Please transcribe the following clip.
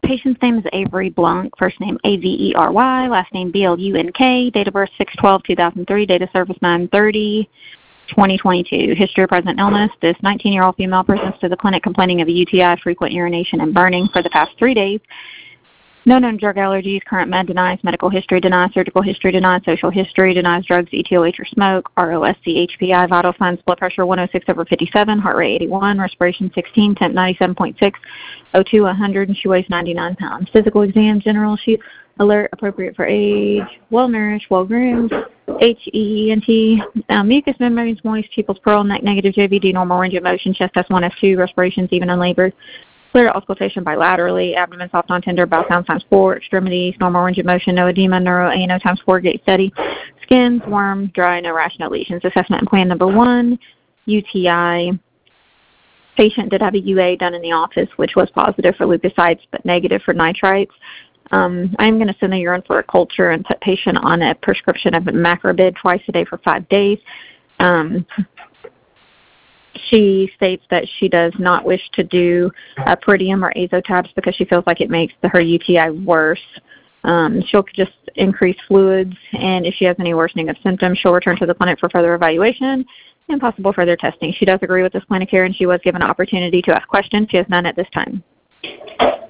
Patient's name is Avery Blunk, first name Avery, last name Blunk, date of birth 6/12/2003, date of service 9/30/2022. History of present illness. This 19-year-old female presents to the clinic complaining of a UTI, frequent urination and burning for the past 3 days. No known drug allergies. Current med denies. Medical history denies. Surgical history denies. Social history denies. Drugs, ETOH or smoke. ROSC, HPI. Vital signs. Blood pressure 106/57. Heart rate 81. Respiration 16. Temp 97.6. O2 100. And she weighs 99 pounds. Physical exam. General. She alert. Appropriate for age. Well nourished. Well groomed. HEENT. Mucous membranes moist. Pupils pearl. Neck negative. JVD. Normal range of motion. Chest S1 S2. Respirations even unlabored. Clear auscultation bilaterally, abdomen soft on tender, bowel sounds times 4, extremities, normal range of motion, no edema, neuro ANO times 4, gait steady, skins, warm, dry, no rash, no lesions. Assessment and plan number 1, UTI. Patient did have a UA done in the office, which was positive for leukocytes but negative for nitrites. I'm going to send the urine for a culture and put patient on a prescription of macrobid twice a day for 5 days. She states that she does not wish to do Pyridium or Azotabs because she feels like it makes her UTI worse. She'll just increase fluids, and if she has any worsening of symptoms, she'll return to the clinic for further evaluation and possible further testing. She does agree with this plan of care, and she was given an opportunity to ask questions. She has none at this time.